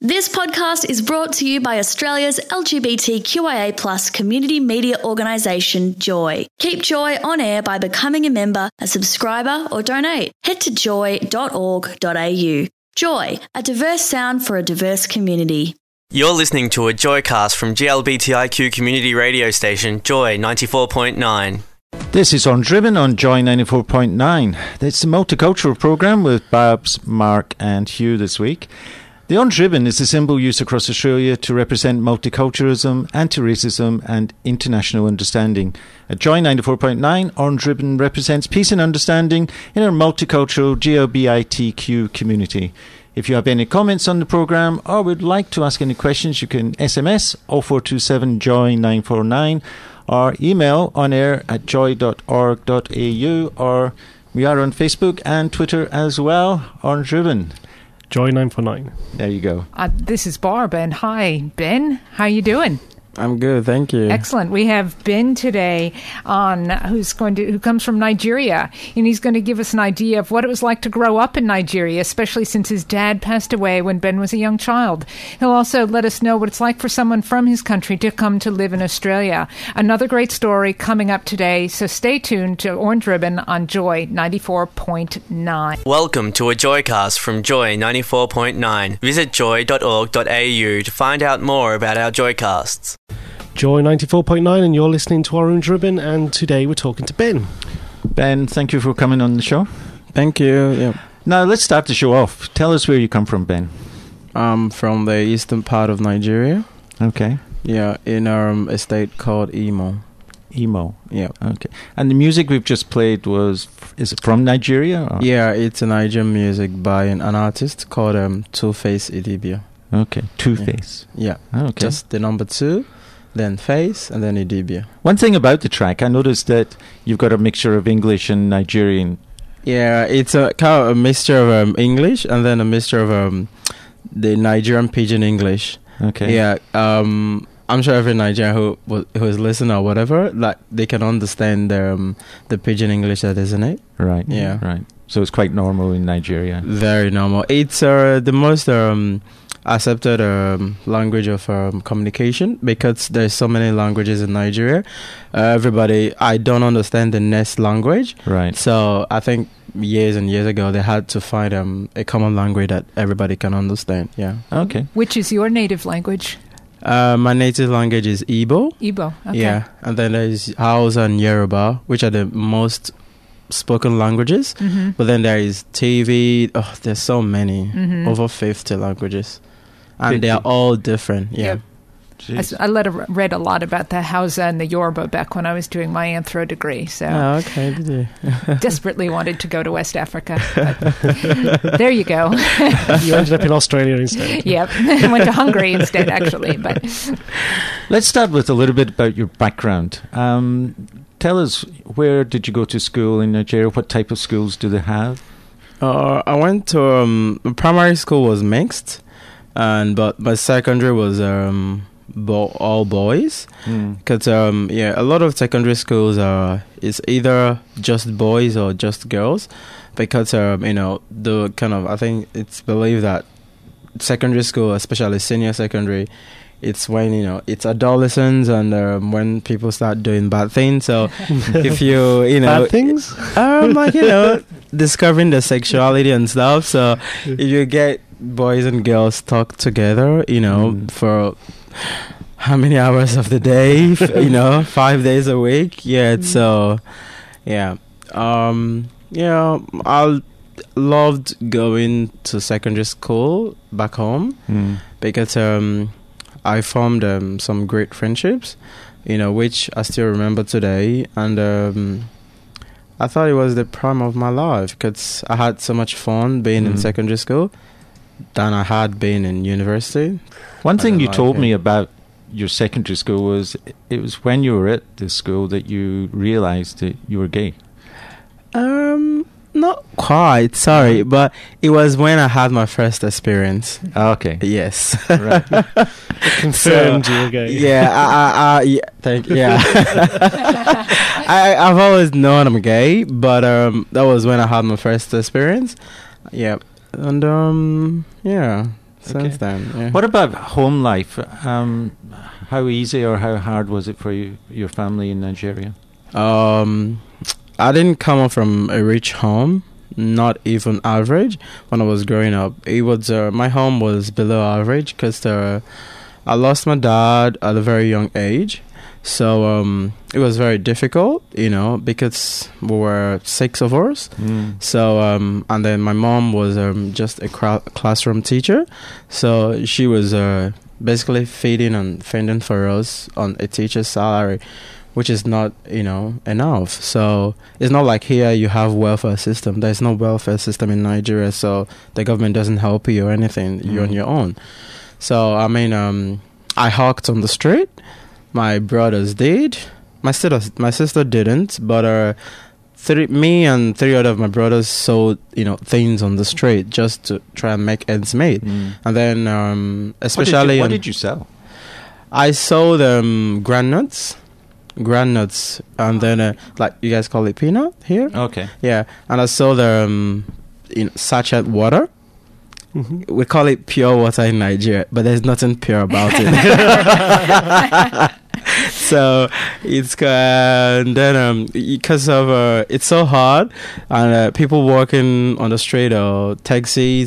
This podcast is brought to you by Australia's LGBTQIA+ community media organisation, Joy. Keep Joy on air by becoming a member, a subscriber or donate. Head to joy.org.au. Joy, a diverse sound for a diverse community. You're listening to a Joycast from GLBTIQ community radio station, Joy 94.9. This is Orange Ribbon on Joy 94.9. It's a multicultural programme with Babs, Mark and Hugh this week. The orange ribbon is a symbol used across Australia to represent multiculturalism, anti-racism and international understanding. At Joy 94.9, orange ribbon represents peace and understanding in our multicultural GLBITQ community. If you have any comments on the programme or would like to ask any questions, you can SMS 0427 Joy 949 or email on air at joy.org.au, or we are on Facebook and Twitter as well, Orange Ribbon. Joy 949. There you go. This is Barb, and hi, Ben. How you doing? I'm good, thank you. Excellent. We have Ben today on who comes from Nigeria, and he's going to give us an idea of what it was like to grow up in Nigeria, especially since his dad passed away when Ben was a young child. He'll also let us know what it's like for someone from his country to come to live in Australia. Another great story coming up today, so stay tuned to Orange Ribbon on Joy 94.9. Welcome to a Joycast from Joy 94.9. Visit joy.org.au to find out more about our Joycasts. Joy 94.9, and you're listening to Orange Ribbon, and today we're talking to Ben. Ben, thank you for coming on the show. Thank you. Yeah. Now, let's start the show off. Tell us where you come from, Ben. I'm from the eastern part of Nigeria. Okay. Yeah, in a state called Imo. Imo. Yeah. Okay. And the music we've just played is it from Nigeria? Or? Yeah, it's a Nigerian music by an artist called Two-Face Idibia. Okay. Two-Face. Yeah. Okay. Just the number 2. Then Face, and then Idibia. One thing about the track, I noticed that you've got a mixture of English and Nigerian. Yeah, it's a kind of a mixture of English and then a mixture of the Nigerian Pidgin English. Okay. Yeah, I'm sure every Nigerian who is listening or whatever, like they can understand the Pidgin English that is in it. Right. Yeah. Right. So it's quite normal in Nigeria. Very normal. It's the most accepted language of communication, because there's so many languages in Nigeria. I don't understand the next language. Right. So I think years and years ago they had to find a common language that everybody can understand. Yeah. Okay. Which is your native language? My native language is Igbo. Igbo. Okay. Yeah. And then there's Hausa and Yoruba, which are the most spoken languages. Mm-hmm. But then there is TV. Oh, there's so many. Mm-hmm. Over 50 languages. And they are all different. Yeah. Yep. I read a lot about the Hausa and the Yoruba back when I was doing my anthro degree. So okay, did you? Desperately wanted to go to West Africa. But there you go. You ended up in Australia instead. Yep. I went to Hungary instead, actually. But let's start with a little bit about your background. Tell us, where did you go to school in Nigeria? What type of schools do they have? I went to primary school was mixed. But my secondary was all boys, because a lot of secondary schools is either just boys or just girls, because I think it's believed that secondary school, especially senior secondary, it's when it's adolescents and when people start doing bad things. So if you bad things, discovering the sexuality and stuff. So if you get boys and girls talk together, for how many hours of the day, 5 days a week. Yeah. So, yeah. I loved going to secondary school back home because I formed some great friendships, which I still remember today. And I thought it was the prime of my life, because I had so much fun being in secondary school than I had been in university. One thing you told me about your secondary school was it was when you were at the school that you realized that you were gay. Not quite, sorry, but it was when I had my first experience. Okay. Yes. Right. Confirmed you were gay. Yeah, I've always known I'm gay, but that was when I had my first experience. Yeah. And since then. Yeah. What about home life? How easy or how hard was it for your family in Nigeria? I didn't come up from a rich home, not even average. When I was growing up, it was my home was below average because I lost my dad at a very young age. So it was very difficult, because we were 6 of us. So and then my mom was just a classroom teacher, so she was basically feeding and fending for us on a teacher's salary, which is not enough. So it's not like here you have welfare system. There's no welfare system in Nigeria, so the government doesn't help you or anything. You're on your own. So I hawked on the street. My brothers did. My sister didn't, but me and 3 other of my brothers sold things on the street just to try and make ends meet. And then especially what did you sell? I sold granuts, and then like you guys call it peanut here. Okay. Yeah, and I sold sachet water. Mm-hmm. We call it pure water in Nigeria, but there's nothing pure about it. So it's and then because of it's so hard, and people walking on the street or taxis,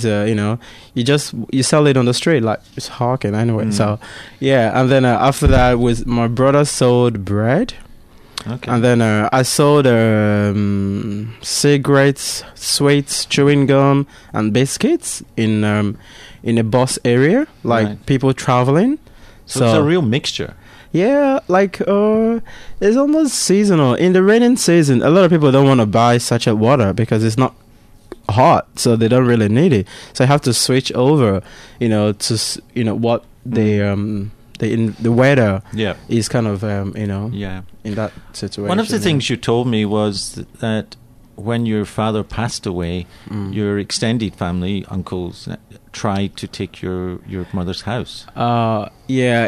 you sell it on the street like it's hawking anyway. So yeah, and then after that was my brother sold bread. Okay. And then I sold cigarettes, sweets, chewing gum, and biscuits in a bus area, like people traveling. So it's a real mixture. Yeah, like it's almost seasonal. In the raining season, a lot of people don't want to buy sachet water because it's not hot, so they don't really need it. So I have to switch over, to what the weather is kind of in that situation. One of the things you told me was that when your father passed away, your extended family, uncles, tried to take your mother's house. Yeah,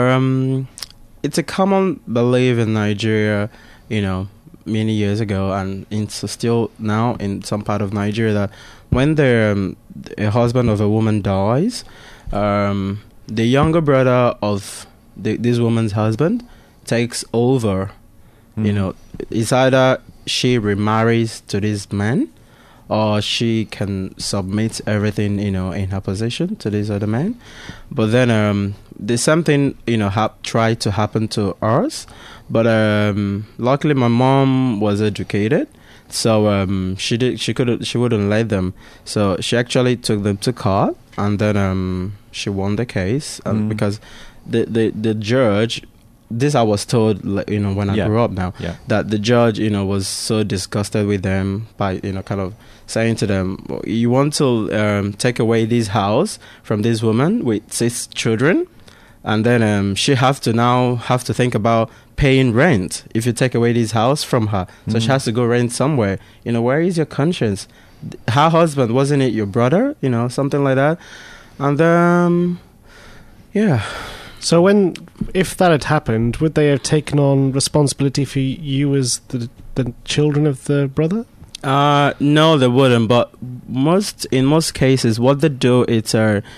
it's a common belief in Nigeria, many years ago, and it's still now in some part of Nigeria, that when a husband of a woman dies, the younger brother of this woman's husband takes over. It's either she remarries to this man, or she can submit everything, in her possession to this other man. But then there's something, tried to happen to us. But luckily my mom was educated, so she wouldn't let them. So she actually took them to court, and then she won the case, because the judge. This I was told, when I grew up now, that the judge, was so disgusted with them by, kind of saying to them, you want to take away this house from this woman with 6 children, and then she have to think about paying rent if you take away this house from her. So she has to go rent somewhere. Where is your conscience? Her husband, wasn't it your brother? Something like that. And yeah. So if that had happened, would they have taken on responsibility for you as the children of the brother? No, they wouldn't. But in most cases, what they do is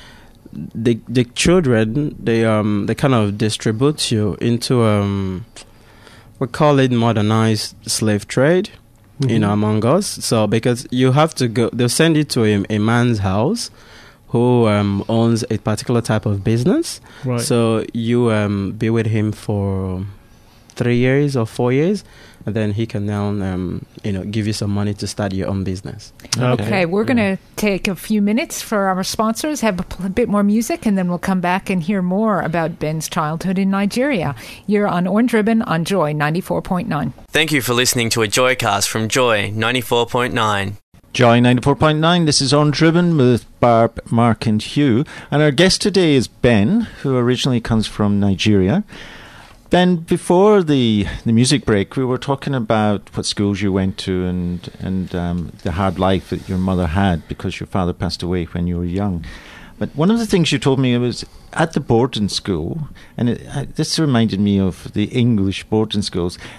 the children they kind of distribute you into we call it modernized slave trade, among us. So because you have to go, they'll send you to a man's house who owns a particular type of business. Right. So you be with him for 3 years or 4 years, and then he can now give you some money to start your own business. Okay, we're going to take a few minutes for our sponsors, have a bit more music, and then we'll come back and hear more about Ben's childhood in Nigeria. You're on Orange Ribbon on Joy 94.9. Thank you for listening to a Joycast from Joy 94.9. Joy 94.9, this is Orange Ribbon with Barb, Mark and Hugh. And our guest today is Ben, who originally comes from Nigeria. Ben, before the music break, we were talking about what schools you went to and the hard life that your mother had because your father passed away when you were young. But one of the things you told me was at the boarding school, and this reminded me of the English boarding schools,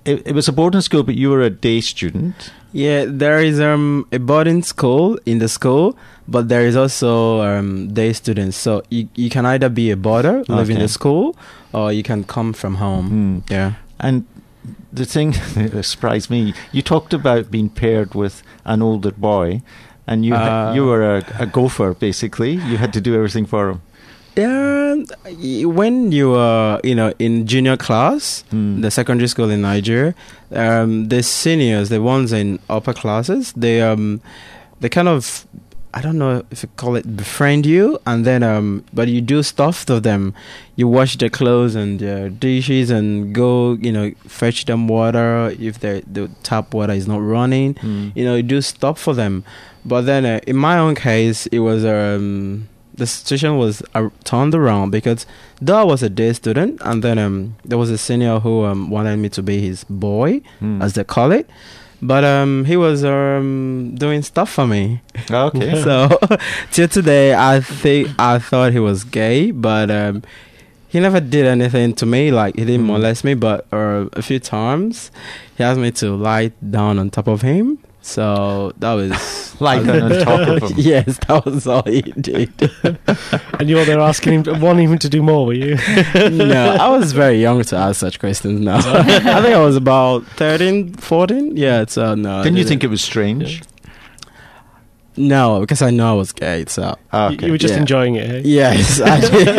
it was a boarding school, but you were a day student. Yeah, there is a boarding school in the school, but there is also day students. So you can either be a boarder, live in the school, or you can come from home. Yeah. And the thing that surprised me, you talked about being paired with an older boy, and you were a gopher, basically. You had to do everything for him. Yeah, when you were, in junior class, the secondary school in Nigeria, the seniors, the ones in upper classes, they kind of, I don't know if you call it befriend you, and then but you do stuff to them. You wash their clothes and their dishes, and go, fetch them water if the tap water is not running. You do stuff for them. But then in my own case, it was the situation was turned around, because though I was a day student, and then there was a senior who wanted me to be his boy, as they call it. But he was doing stuff for me. Okay. So till today, I thought he was gay, but he never did anything to me. Like, he didn't molest me, but a few times he asked me to lie down on top of him. So that was like on top of him. Yes, that was all he did. And you were there asking him, wanting him to do more, were you? No, I was very young to ask such questions now. I think I was about 13, 14. Yeah, so no. Didn't you think it was strange? No, because I know I was gay, so... Okay. You were just enjoying it, eh? Yes, I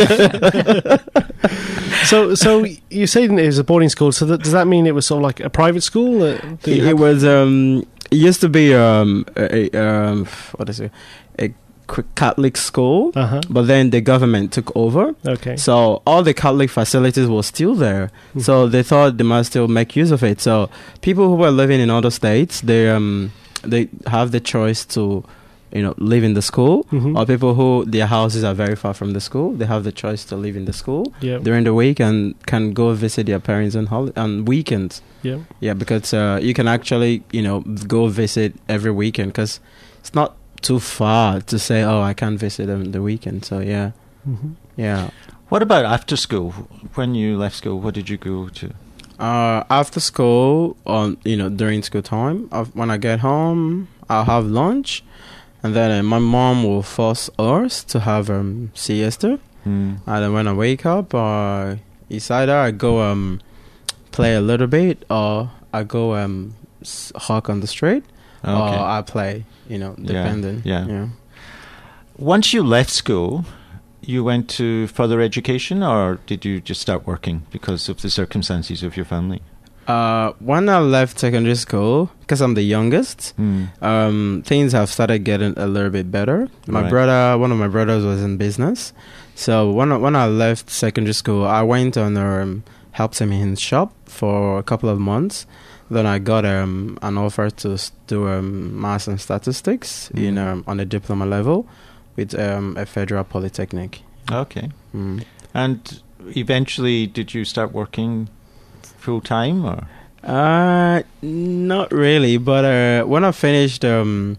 did. So you say it was a boarding school, so does that mean it was sort of like a private school? It was... It used to be what is it? A Catholic school, but then the government took over. Okay. So all the Catholic facilities were still there. So they thought they must still make use of it. So people who were living in other states, they have the choice to, live in the school, or people who their houses are very far from the school, they have the choice to live in the school during the week and can go visit their parents on weekends. Yeah, because you can actually, go visit every weekend, because it's not too far to say, oh, I can't visit on the weekend. So yeah. Yeah. What about after school? When you left school, what did you go to? After school, during school time, when I get home, I'll have lunch, and then my mom will force us to have siesta. And then when I wake up, it's either I go play a little bit, or I go hawk on the street, or I play, depending. Yeah. Once you left school, you went to further education, or did you just start working because of the circumstances of your family? When I left secondary school, because I'm the youngest, things have started getting a little bit better. One of my brothers was in business. So when I left secondary school, I went on helped him in his shop for a couple of months. Then I got an offer to do maths and statistics on a diploma level with a federal polytechnic. Okay. And eventually, did you start working full time, or? Not really, but when I finished the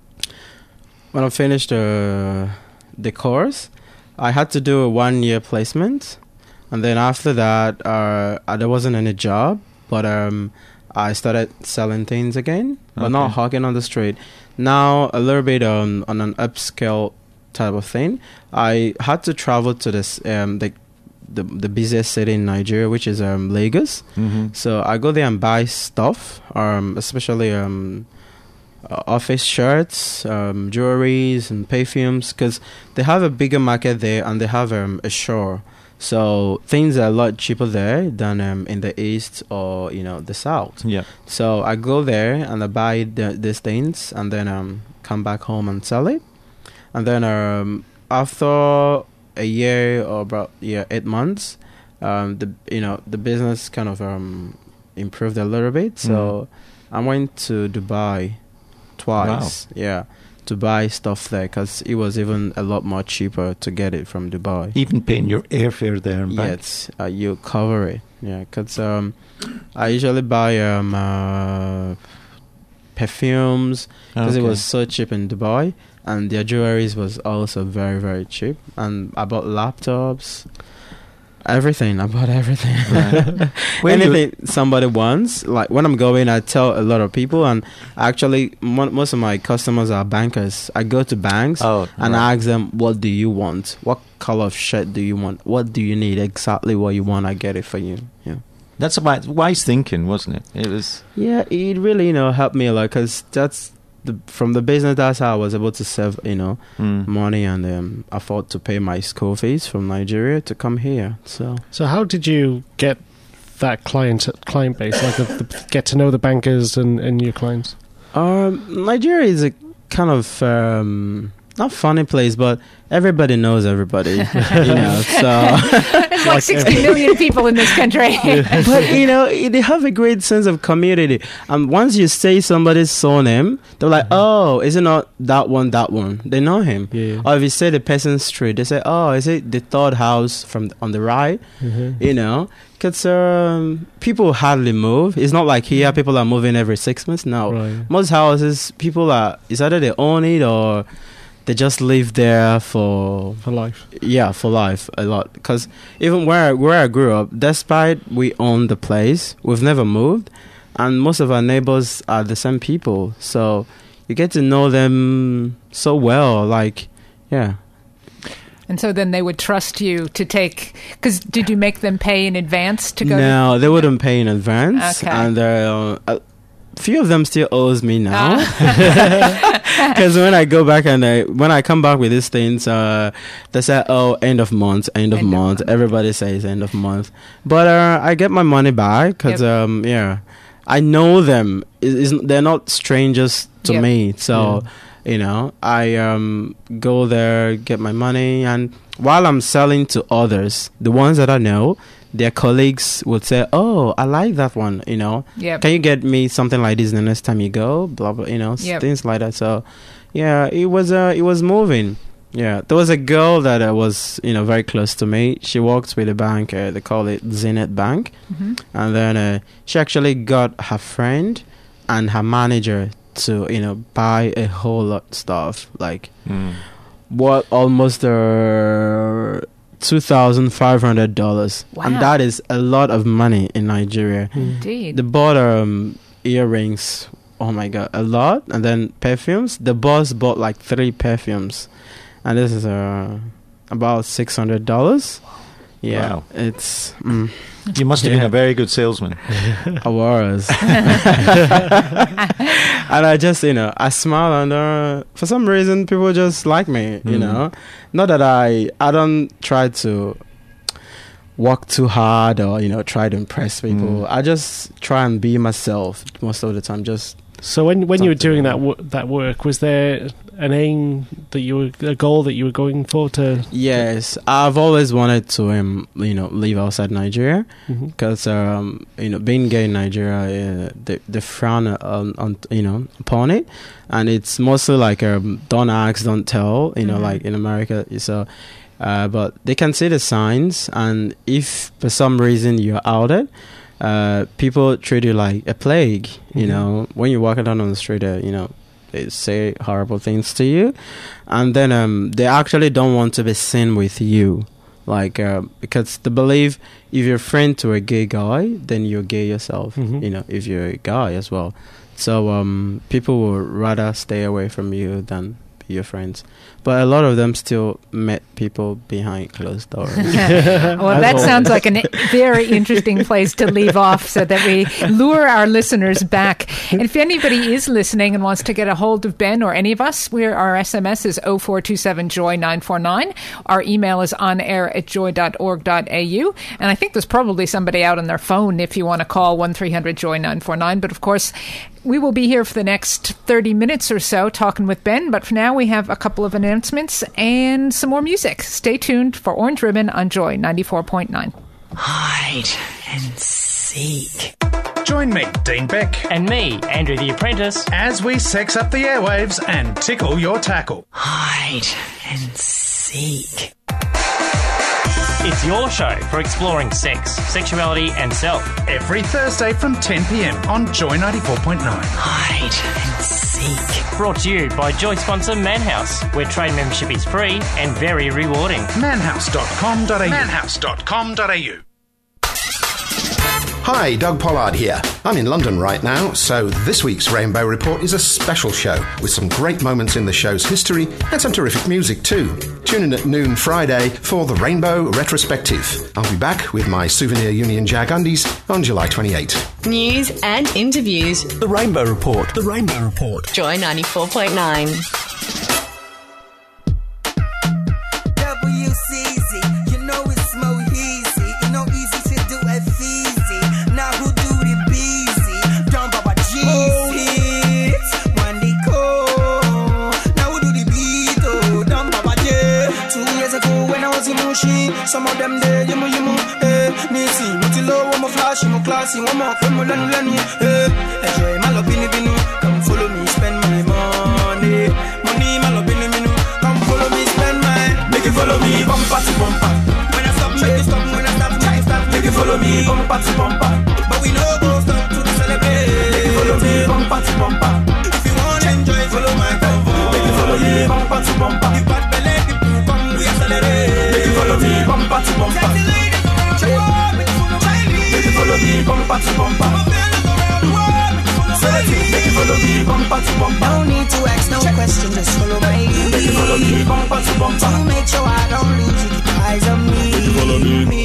course, I had to do a 1-year placement. And then after that, there wasn't any job, but I started selling things again, but not hawking on the street. Now, a little bit on an upscale type of thing. I had to travel to this the busiest city in Nigeria, which is Lagos. So I go there and buy stuff, especially office shirts, jewelries, and perfumes, because they have a bigger market there, and they have a shore. So things are a lot cheaper there than in the east or the south. Yeah. So I go there and I buy these things, and then come back home and sell it. And then after a year or about 8 months, the business kind of improved a little bit. So I went to Dubai twice. Wow. Yeah. To buy stuff there, because it was even a lot more cheaper to get it from Dubai. Even paying your airfare there and back? Yes, you cover it. Yeah, because I usually buy perfumes, because it was so cheap in Dubai, and their jewelry was also very, very cheap. And I bought laptops. Everything. I bought everything. Right. Anything somebody wants. Like when I'm going, I tell a lot of people, and actually, most of my customers are bankers. I go to banks and I ask them, "What do you want? What color of shirt do you want? What do you need? Exactly what you want, I get it for you." Yeah. That's a wise thinking, wasn't it? It was. Yeah, it really helped me a lot, because that's from the business. That's how I was able to save money and afford to pay my school fees from Nigeria to come here. So how did you get that client base, like get to know the bankers and your clients? Nigeria is a kind of not funny place, but everybody knows everybody. So there's like 60 million people in this country. But they have a great sense of community. And once you say somebody's surname, they're like, "Oh, is it not that one? That one?" They know him. Yeah. Or if you say the person's street, they say, "Oh, is it the third house from on the right?" Because people hardly move. It's not like here people are moving every 6 months. No, right. Most houses, people it's either they own it or they just live there for life. Yeah, for life a lot. Because even where I grew up, despite we own the place, we've never moved, and most of our neighbors are the same people. So you get to know them so well. Like, yeah. And so then they would trust you to take. Because did you make them pay in advance to go? No, they wouldn't pay in advance, okay. And a few of them still owes me now. Because when I go back and when I come back with these things, they say, "Oh, end of month. Everybody says end of month, but I get my money back because I know them. They're not strangers to me. So I go there, get my money, and while I'm selling to others, the ones that I know, their colleagues would say, "Oh, I like that one, Yep. Can you get me something like this the next time you go?" Blah blah, things like that. So, yeah, it was moving. Yeah, there was a girl that was very close to me. She works with a bank. They call it Zenith Bank, and then she actually got her friend and her manager to buy a whole lot of stuff, like what almost $2,500. Wow. And that is a lot of money in Nigeria. Indeed. They bought earrings, oh my god, a lot. And then perfumes. The boss bought like 3 perfumes, and this is about $600. Yeah. Wow. It's You must have been a very good salesman. I was. And I just I smile, and for some reason people just like me. Not that I don't try to work too hard or try to impress people. I just try and be myself most of the time. So when you were doing that work, was there an aim a goal that you were going for to? Yes, I've always wanted to live outside Nigeria, because being gay in Nigeria, they frown on upon it, and it's mostly like don't ask, don't tell, like in America. So but they can see the signs, and if for some reason you're outed, people treat you like a plague. When you're walking down on the street, they say horrible things to you, and then they actually don't want to be seen with you, like because they believe if you're a friend to a gay guy, then you're gay yourself. If you're a guy as well, so people will rather stay away from you than be your friends. But a lot of them still met people behind closed doors. Well, that sounds like a very interesting place to leave off, so that we lure our listeners back. And if anybody is listening and wants to get a hold of Ben or any of us, our SMS is 0427-JOY-949. Our email is onair@joy.org.au. And I think there's probably somebody out on their phone if you want to call 1300-JOY-949. But of course, we will be here for the next 30 minutes or so talking with Ben. But for now, we have a couple of announcements and some more music. Stay tuned for Orange Ribbon on Joy 94.9. Hide and seek. Join me, Dean Beck, and me, Andrew the Apprentice, as we sex up the airwaves and tickle your tackle. Hide and seek. It's is your show for exploring sex, sexuality and self. Every Thursday from 10 p.m. on Joy 94.9. Hide and seek. Brought to you by Joy sponsor Manhouse, where trade membership is free and very rewarding. Manhouse.com.au. Manhouse.com.au. Hi, Doug Pollard here. I'm in London right now, so this week's Rainbow Report is a special show with some great moments in the show's history and some terrific music too. Tune in at noon Friday for the Rainbow Retrospective. I'll be back with my Souvenir Union Jag undies on July 28. News and interviews. The Rainbow Report. The Rainbow Report. Joy 94.9. WCZ, you know it's more easy. You know easy to do it easy. Now who do the busy? Don't Baba G. One day cool. Now who do the beat? Oh, don't Baba J. 2 years ago when I was in Mushi, some of them there, you Nisi, Mutilo, one more flash, one more classy, one more from Lani, enjoy my love, come follow me, spend my money, my love, come follow me, spend my, make it follow me, bumper to bumper. When I stop, make it stop, when I stop, try stop, make it follow me, bumper to bumper. But we know go stop to celebrate, make it follow me, bumper to bumper. If you want to enjoy, follow my convo, make it follow me, bumper to bumper. If bad belly, people come, we accelerate, make it follow me, bumper to bumper. Make it follow me, bumper to bumper. Make it follow me, bumper to bumper. No need to ask no question, just follow me. Make it follow me, bumper to bumper. To make sure I don't lose you, keep eyes on me. Make it follow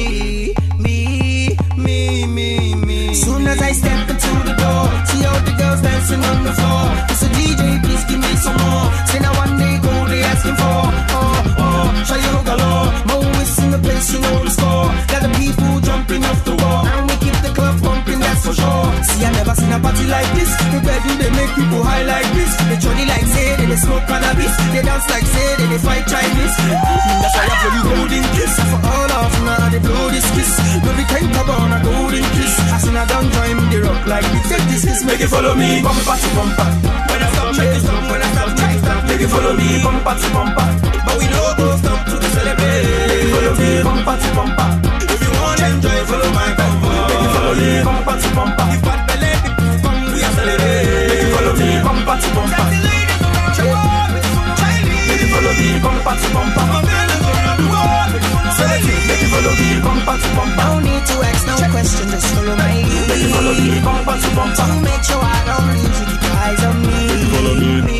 me. Soon as I step into the door, see all the girls dancing on the floor. It's a DJ, please give me some more. Say now one day go, they asking for. Show you galore. Mo's in the place, you know the score. Got the people jumping off the wall, and we keep the club bumping, that's for sure. See, I never seen a party like this. The bedroom, they make people high like this. They jolly like say, they smoke cannabis. They dance like say, they fight Chinese. That's why I blow the golden kiss. For all of now, they blow this kiss. No, we can't cover on a golden kiss. As soon as I don't join me, they rock like this. Take this kiss, make it follow me, bumper to bumper. When I stop, make it stop. When I stop, try stop. Make it follow me, bumper to bumper. But we know go stop to the celebrate. Make it follow me, bumper to bumper. If you want to enjoy, follow my convo. Make it follow me, bumper to bumper. If bad belly, people come, we accelerate. Make it follow me, bumper to bumper. Make it follow me, bumper to bumper. Make it follow me, bumper to bumper. No need to ask no question, just follow me. Make it follow me, bumper to bumper. To make sure I don't lose you, keep eyes on me. Make it follow me.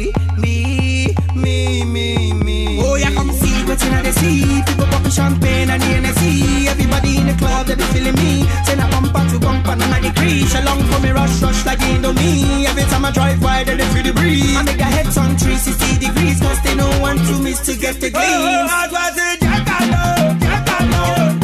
Oh yeah, come see what's in the sea. People popping champagne and the NSC. Everybody in the club, they be feeling me. Send a bumper to bumper, no man decrease. Along for me, rush like Indomie. Every time I drive by, they feel the breeze. I make a head on 360 degrees, cause they don't want to miss to get the glimpse. Oh, was it Jackalo, Jackalo.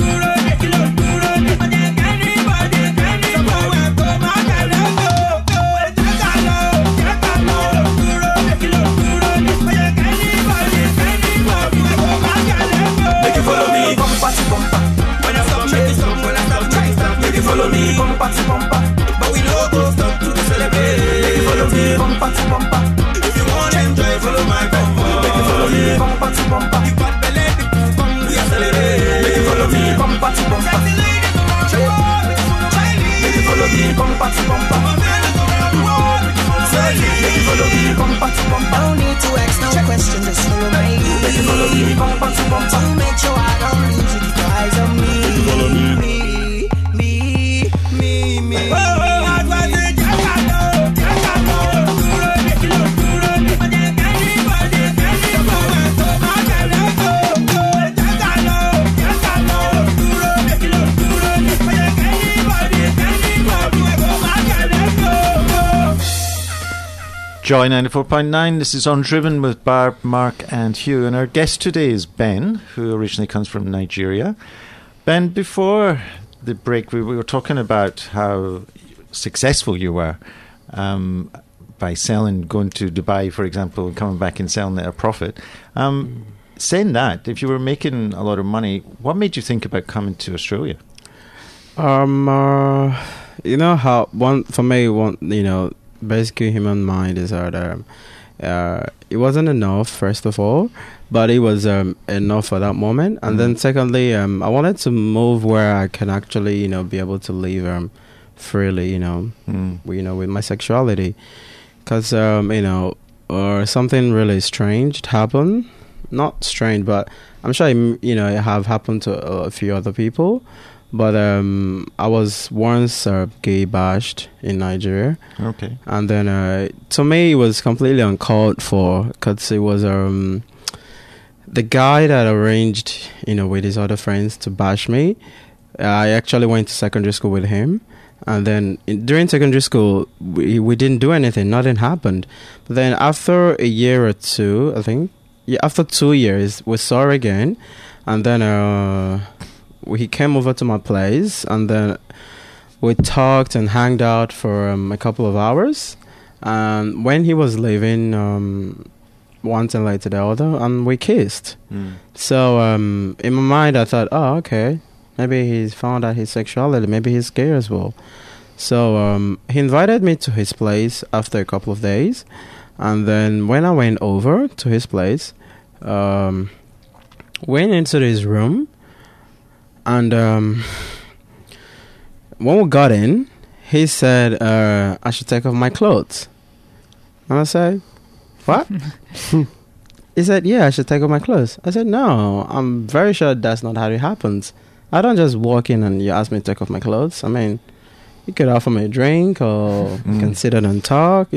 Follow me, bumper to bumper. But we know go stop to celebrate. Make it follow me, bumper to bumper. If you want to enjoy, follow my convo. Make it follow me, bumper to bumper. If bad belly, people come, we accelerate. Make it follow me, bumper to bumper. Make it follow me, bumper to bumper. Make it follow me, bumper to bumper. No need to ask no question, just follow me. Make it follow me, bumper to bumper. To make sure I don't lose you, keep your eyes on me. Make it follow me. Joy 94.9, this is Undriven with Barb, Mark and Hugh, and our guest today is Ben, who originally comes from Nigeria. Ben, before the break we were talking about how successful you were by going to Dubai, for example, and coming back and selling at a profit. Saying that, if you were making a lot of money, what made you think about coming to Australia? You know how basically human mind is that it wasn't enough, first of all, but it was enough for that moment. And then secondly, I wanted to move where I can actually, be able to live freely, with my sexuality. Because, something really strange happened. Not strange, but I'm sure, it have happened to a few other people. But I was once gay bashed in Nigeria. Okay. And then to me, it was completely uncalled for, because it was the guy that arranged, with his other friends to bash me. I actually went to secondary school with him. And then during secondary school, we didn't do anything. Nothing happened. But then after a year or two, I think, after 2 years, we saw her again. And then he came over to my place, and then we talked and hanged out for a couple of hours. And when he was leaving, one thing led to the other, and we kissed. So in my mind, I thought, oh, okay, maybe he's found out his sexuality, maybe he's gay as well. So he invited me to his place after a couple of days. And then when I went over to his place, went into his room, and when we got in, he said, I should take off my clothes. And I said, what? He said, yeah, I should take off my clothes. I said, no, I'm very sure that's not how it happens. I don't just walk in and you ask me to take off my clothes. I mean, you could offer me a drink, or we can sit down and talk,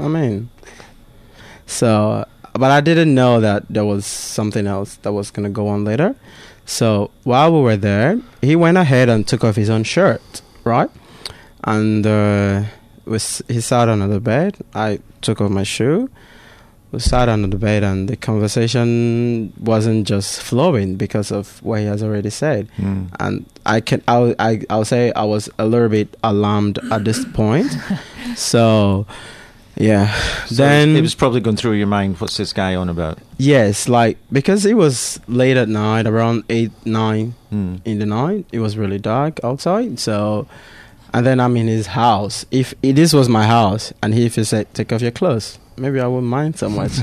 So, but I didn't know that there was something else that was going to go on later. So while we were there, he went ahead and took off his own shirt, right? And he sat under the bed. I took off my shoe. We sat under the bed, and the conversation wasn't just flowing because of what he has already said. And I'll say I was a little bit alarmed at this point. So. Yeah. So then it was probably going through your mind, what's this guy on about? Yes, because it was late at night, around 8, 9 in the night. It was really dark outside. So, and then I'm in his house. If this was my house, and he said, take off your clothes, maybe I wouldn't mind so much.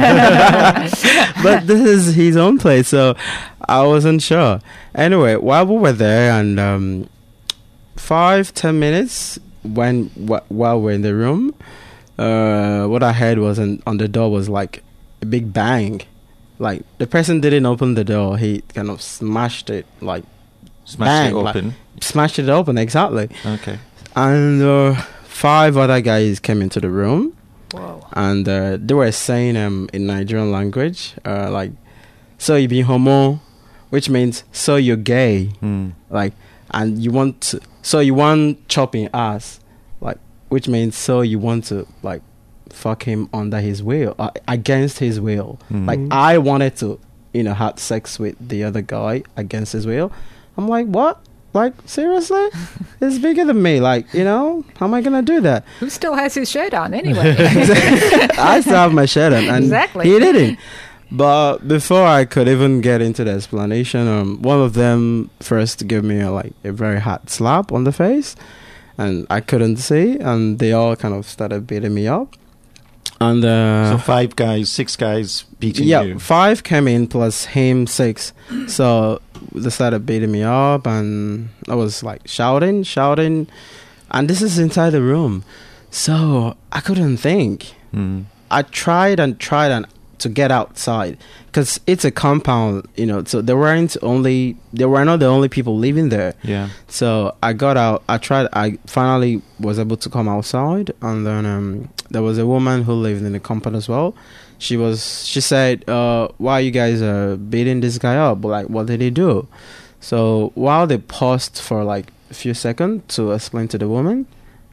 But this is his own place, so I wasn't sure. Anyway, while we were there, and 5-10 minutes while we're in the room, what I heard was on the door was like a big bang. Like the person didn't open the door, he kind of smashed it, like smashed it open. Like, smashed it open, exactly. Okay. And 5 other guys came into the room. Whoa. And they were saying in Nigerian language, like, so you be homo, which means so you're gay, like, and you want chopping ass, like, which means so you want to like fuck him under his will, against his will. Like I wanted to, have sex with the other guy against his will. I'm like, what? Like, seriously? It's bigger than me. Like, how am I going to do that? Who still has his shirt on anyway? I still have my shirt on. And exactly. He didn't. But before I could even get into the explanation, one of them first gave me a very hard slap on the face. And I couldn't see. And they all kind of started beating me up. And so 6 guys beating you? Yeah, 5 came in plus him 6. So they started beating me up, and I was like shouting, and this is inside the room. So I couldn't think. I tried to get outside because it's a compound, so they were not the only people living there. Yeah. So I got out. I finally was able to come outside, and then there was a woman who lived in the compound as well. She said, why you guys are beating this guy up? Like, what did he do? So while they paused for like a few seconds to explain to the woman,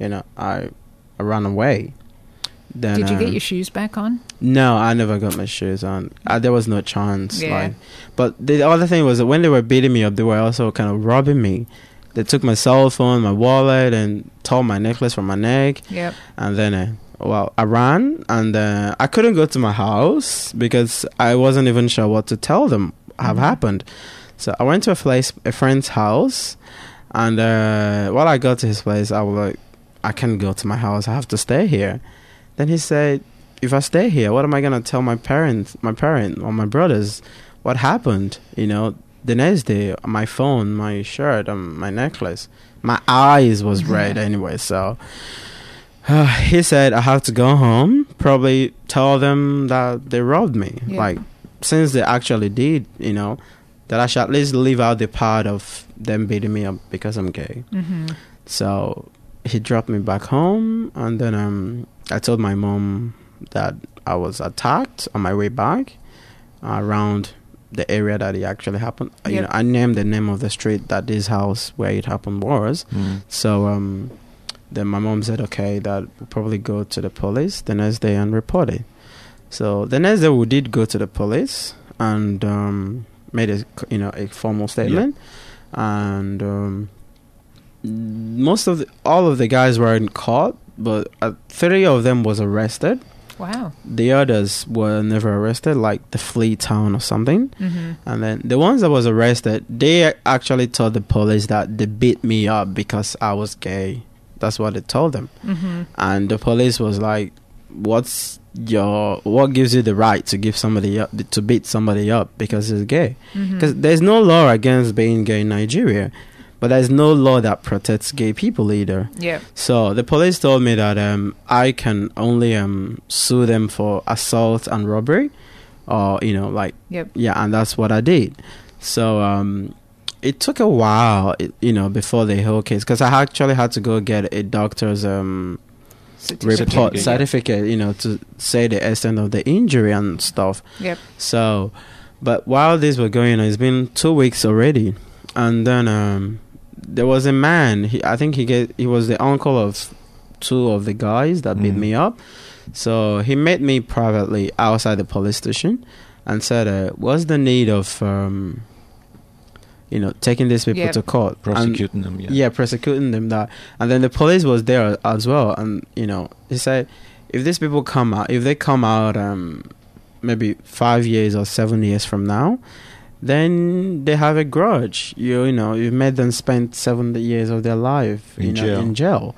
I ran away. Then, did you get your shoes back on? No, I never got my shoes on. There was no chance. Yeah. But the other thing was that when they were beating me up, they were also kind of robbing me. They took my cell phone, my wallet, and tore my necklace from my neck. Yep. And then, I ran, and I couldn't go to my house because I wasn't even sure what to tell them have happened. So I went to a friend's house, and while I got to his place, I was like, I can't go to my house. I have to stay here. Then he said, if I stay here, what am I gonna tell my parent or my brothers what happened? You know, the next day, my phone, my shirt, my necklace, my eyes was red anyway. So he said I have to go home, probably tell them that they robbed me. Yeah. Like, since they actually did, you know, that I should at least leave out the part of them beating me up because I'm gay. Mm-hmm. So he dropped me back home, and then I told my mom that I was attacked on my way back around the area that it actually happened. Yep. You know, I named the name of the street that this house where it happened was. So then my mom said, okay, that we'll probably go to the police the next day and report it. So the next day we did go to the police and made a formal statement. And all of the guys were in court, but 3 of them was arrested. Wow. The others were never arrested, like the Flea Town or something. Mm-hmm. And then the ones that was arrested, they actually told the police that they beat me up because I was gay. That's what they told them. Mm-hmm. And the police was like, what gives you the right to beat somebody up because he's gay? Because there's no law against being gay in Nigeria, but there's no law that protects gay people either. Yeah. So the police told me that I can only sue them for assault and robbery, or and that's what I did. So it took a while, before the whole case, because I actually had to go get a doctor's certificate, to say the extent of the injury and stuff. Yep. So, but while this was going on, it's been 2 weeks already, and then there was a man. I think he was the uncle of 2 of the guys that beat me up. So he met me privately outside the police station and said, "What's the need of taking these people to court, prosecuting them?" Prosecuting them. That, and then the police was there as well, and he said, if these people come out, maybe 5 years or 7 years from now, then they have a grudge. You've made them spend 7 years of their life in jail.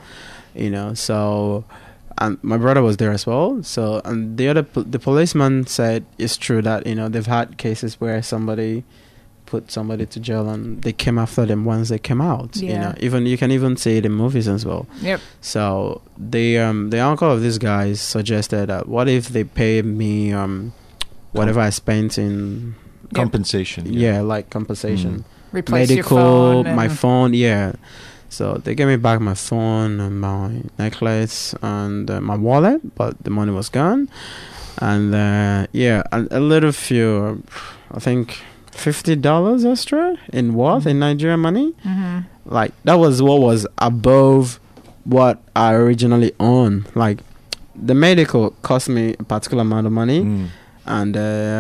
So, and my brother was there as well. So, and the policeman said it's true that they've had cases where somebody put somebody to jail and they came after them once they came out. Even you can even see it in movies as well. Yep. So the uncle of these guys suggested that what if they pay me whatever I spent in compensation. Like compensation. Replace medical, your my phone. So they gave me back my phone and my necklace and my wallet, but the money was gone. And a little few, I think $50 extra in worth in Nigerian money. Like that was what was above what I originally owned. Like the medical cost me a particular amount of money. And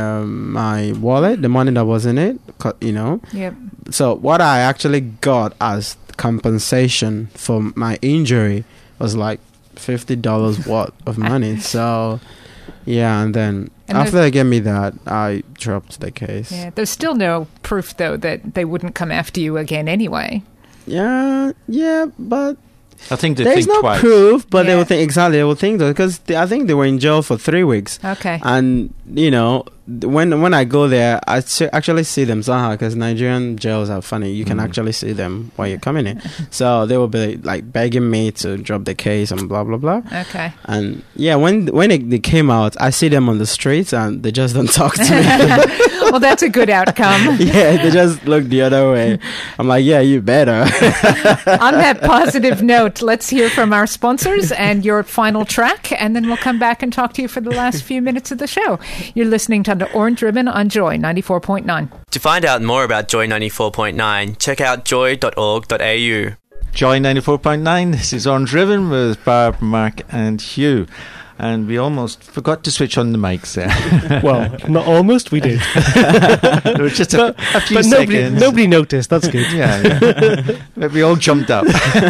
my wallet, the money that was in it, Yep. So what I actually got as compensation for my injury was like $50 worth of money. So, and then after they gave me that, I dropped the case. Yeah, there's still no proof, though, that they wouldn't come after you again anyway. Yeah, but I think they there's think no twice. proof, but they will think they will think though, because I think they were in jail for 3 weeks. Okay. And when I go there, I actually see them somehow, because Nigerian jails are funny. You can actually see them while you're coming in. So they will be like begging me to drop the case and blah blah blah. Okay. And when they came out, I see them on the streets and they just don't talk to me. Well, that's a good outcome. They just look the other way. I'm like, yeah, you better. On that positive note, let's hear from our sponsors and your final track, and then we'll come back and talk to you for the last few minutes of the show. You're listening to The Orange Ribbon on Joy 94.9. To find out more about Joy 94.9, check out joy.org.au. Joy 94.9, this is Orange Ribbon with Barb, Mark and Hugh. And we almost forgot to switch on the mics there. Well, not almost, we did. There was just a few but seconds. Nobody noticed, that's good. But we all jumped up.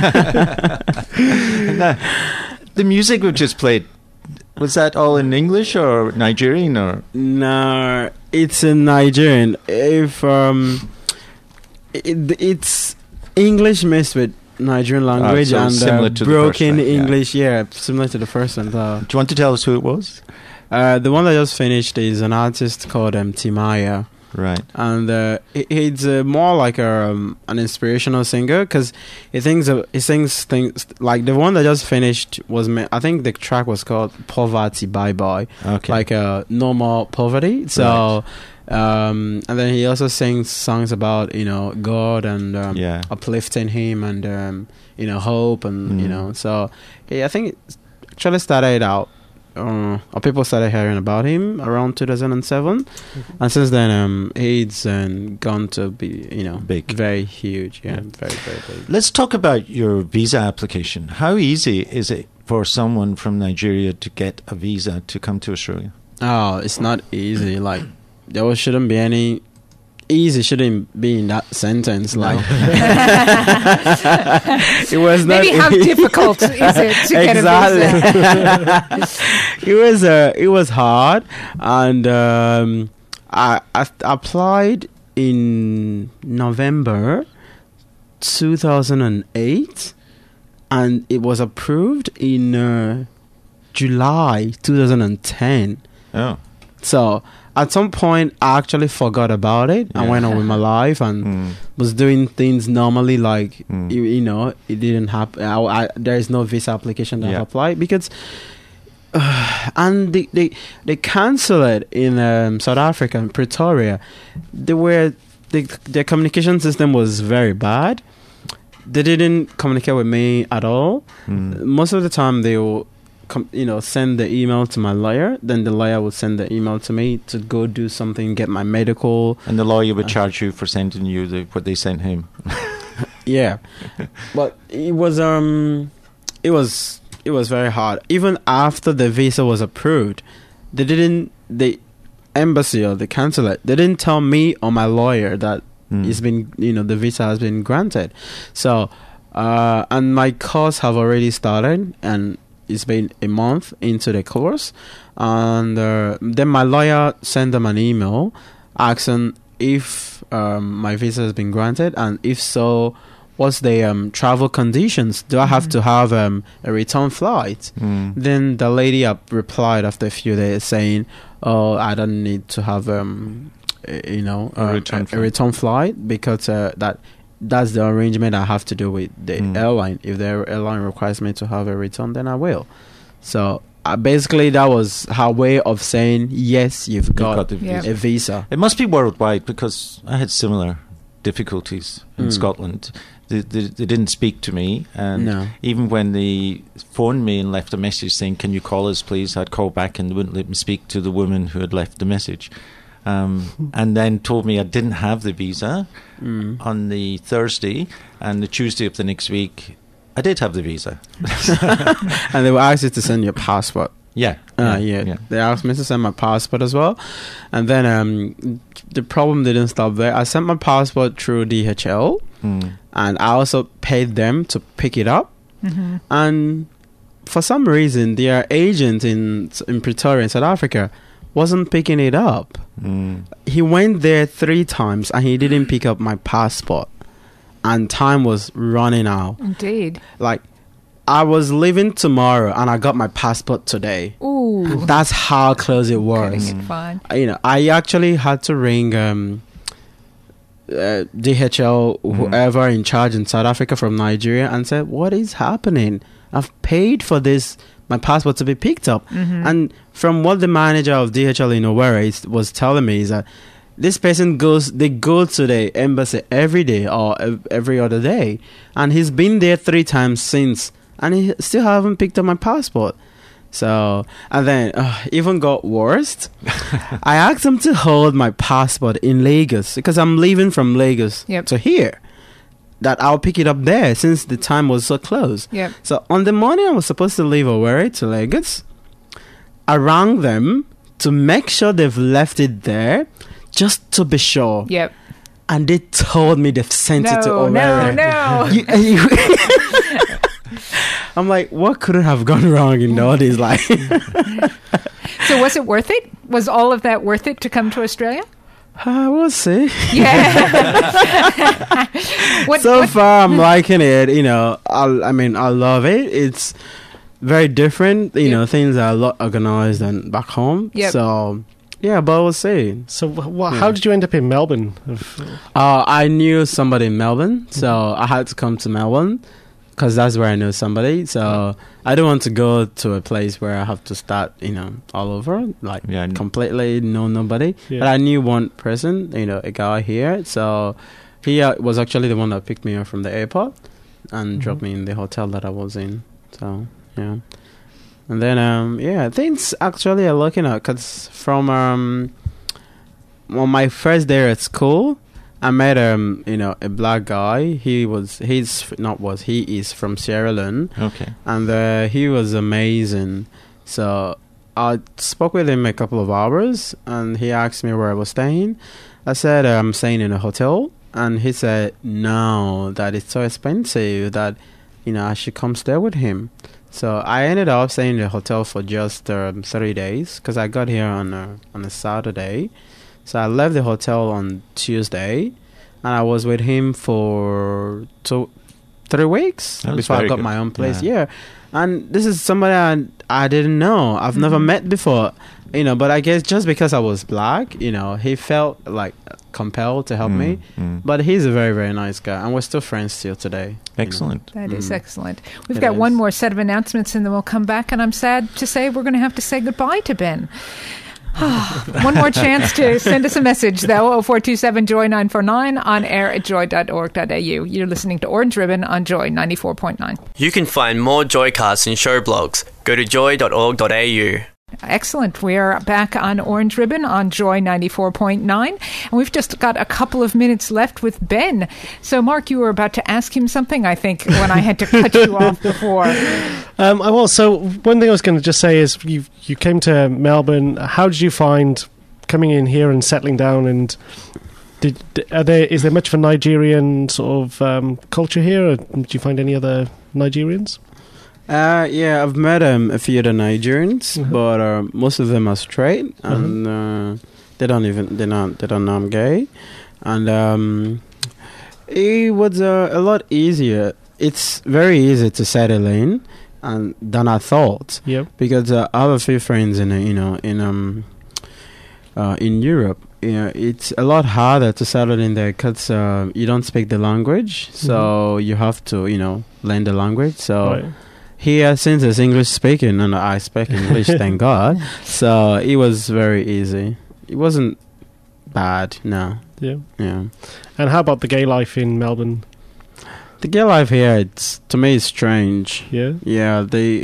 Now, the music we just played, was that all in English or Nigerian or? No, it's in Nigerian. If it's English mixed with Nigerian language so and similar to the broken first one, yeah. English. Yeah, similar to the first one. Do you want to tell us who it was? The one that I just finished is an artist called Timaya. Right. And he's more like an inspirational singer because he sings things like the one that just finished was, I think the track was called Poverty Bye Bye. Okay. Like no more poverty. So and then he also sings songs about God and uplifting him and hope and so I think it actually started out people started hearing about him around 2007 and since then he's gone to be big, very huge, very very big. Let's talk about your visa application. How easy is it for someone from Nigeria to get a visa to come to Australia? Oh, it's not easy. Like there shouldn't be any easy, shouldn't be in that sentence. Like it was not. Maybe how difficult is it to get a visa? It was hard, and I applied in November 2008, and it was approved in July 2010. Oh, so. At some point, I actually forgot about it. I went on with my life and was doing things normally, like it didn't happen. There is no visa application that I applied because, and they cancelled it in South Africa, in Pretoria. Their communication system was very bad. They didn't communicate with me at all. Most of the time, they will send the email to my lawyer, then the lawyer would send the email to me to go do something, get my medical, and the lawyer would charge you for sending you what they sent him. Yeah, but it was very hard. Even after the visa was approved, the embassy or the consulate, they didn't tell me or my lawyer that it's been the visa has been granted. So and my course have already started, and it's been a month into the course, and then my lawyer sent them an email asking if my visa has been granted, and if so, what's the travel conditions? Do I have to have a return flight? Then the lady replied after a few days saying, "Oh, I don't need to have a return flight because that's the arrangement I have to do with the airline. If the airline requires me to have a return, then I will." So basically, that was her way of saying, yes, you've got a visa. It must be worldwide because I had similar difficulties in Scotland. They didn't speak to me, and even when they phoned me and left a message saying, "Can you call us, please?" I'd call back and they wouldn't let me speak to the woman who had left the message. And then told me I didn't have the visa on the Thursday, and the Tuesday of the next week I did have the visa. And they were asked you to send your passport. Yeah. They asked me to send my passport as well, and then the problem didn't stop there. I sent my passport through DHL, and I also paid them to pick it up, and for some reason their agent in Pretoria in South Africa wasn't picking it up. He went there 3 times and he didn't pick up my passport, and time was running out. Indeed. Like, I was leaving tomorrow and I got my passport today. Ooh. That's how close it was. Fine. I actually had to ring DHL, whoever in charge in South Africa from Nigeria, and said, "What is happening? I've paid for this, my passport to be picked up." And from what the manager of DHL in Owerri was telling me is that this person go to the embassy every day or every other day, and he's been there 3 times since, and he still haven't picked up my passport. So, and then even got worse. I asked him to hold my passport in Lagos because I'm leaving from Lagos to here. That I'll pick it up there since the time was so close. So on the morning I was supposed to leave Owerri to Lagos, I rang them to make sure they've left it there, just to be sure. And they told me they've sent it to Owerri. I'm like, what could have gone wrong in all these life? So was it worth it? Was all of that worth it to come to Australia? We'll see. Yeah. So far, I'm liking it. You know, I love it. It's very different. You know, things are a lot organized than back home. Yep. So, yeah, but we'll see. So, how did you end up in Melbourne? I knew somebody in Melbourne, so I had to come to Melbourne because that's where I know somebody. So I don't want to go to a place where I have to start, you know, all over, like completely know nobody. Yeah. But I knew one person, you know, a guy here. So he was actually the one that picked me up from the airport and dropped me in the hotel that I was in. So, yeah. And then, things actually are looking up because from on my first day at school, I met you know, a black guy. He is from Sierra Leone. Okay. And he was amazing. So I spoke with him a couple of hours, and he asked me where I was staying. I said I'm staying in a hotel, and he said no, that it's so expensive that, you know, I should come stay with him. So I ended up staying in the hotel for just 3 days because I got here on a Saturday. So I left the hotel on Tuesday, and I was with him for 3 weeks before I got my own place. Yeah. And this is somebody I didn't know. I've never met before, you know, but I guess just because I was black, you know, he felt like compelled to help me. But he's a very, very nice guy, and we're still friends till today. Excellent. That is excellent. We've got one more set of announcements, and then we'll come back, and I'm sad to say we're going to have to say goodbye to Ben. One more chance to send us a message, though. 0427-JOY-949 on air at joy.org.au. You're listening to Orange Ribbon on Joy 94.9. You can find more Joycasts and show blogs. Go to joy.org.au. Excellent. We are back on Orange Ribbon on Joy 94.9. And we've just got a couple of minutes left with Ben. So, Mark, you were about to ask him something, I think, when I had to cut you off before. I was. So, one thing I was going to just say is you came to Melbourne. How did you find coming in here and settling down? And is there much of a Nigerian sort of culture here? Or did you find any other Nigerians? Yeah, I've met a few of the Nigerians, but most of them are straight, and they don't know I'm gay, and it was a lot easier. It's very easy to settle in, and than I thought. Yeah, because I have a few friends in Europe. Yeah, it's a lot harder to settle in there because you don't speak the language, so you have to learn the language. So. Right. Here, since it's English speaking, and I speak English, thank God, so it was very easy. It wasn't bad, no. Yeah. Yeah. And how about the gay life in Melbourne? The gay life here, to me, it's strange. Yeah? Yeah,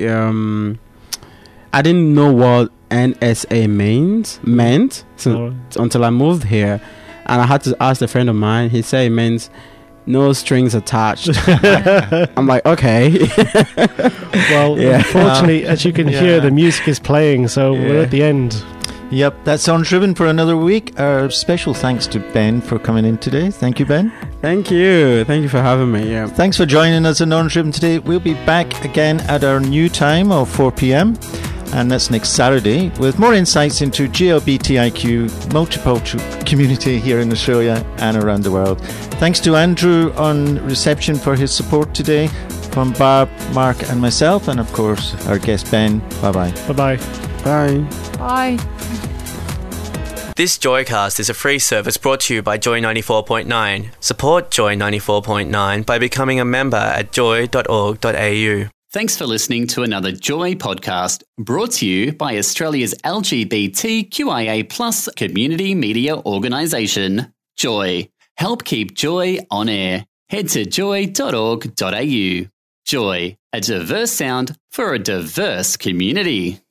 I didn't know what NSA meant until I moved here, and I had to ask a friend of mine. He said it means no strings attached. I'm like, okay. Well, unfortunately, as you can hear, the music is playing, so we're at the end. Yep, that's Orange Ribbon for another week. Our special thanks to Ben for coming in today. Thank you, Ben. Thank you. Thank you for having me. Yeah. Thanks for joining us on Orange Ribbon today. We'll be back again at our new time of 4 p.m. and that's next Saturday, with more insights into GLBTIQ multicultural community here in Australia and around the world. Thanks to Andrew on reception for his support today, from Barb, Mark and myself, and of course our guest Ben. Bye-bye. Bye-bye. Bye. Bye. This Joycast is a free service brought to you by Joy 94.9. Support Joy 94.9 by becoming a member at joy.org.au. Thanks for listening to another Joy podcast brought to you by Australia's LGBTQIA+ community media organisation, Joy. Help keep Joy on air. Head to joy.org.au. Joy, a diverse sound for a diverse community.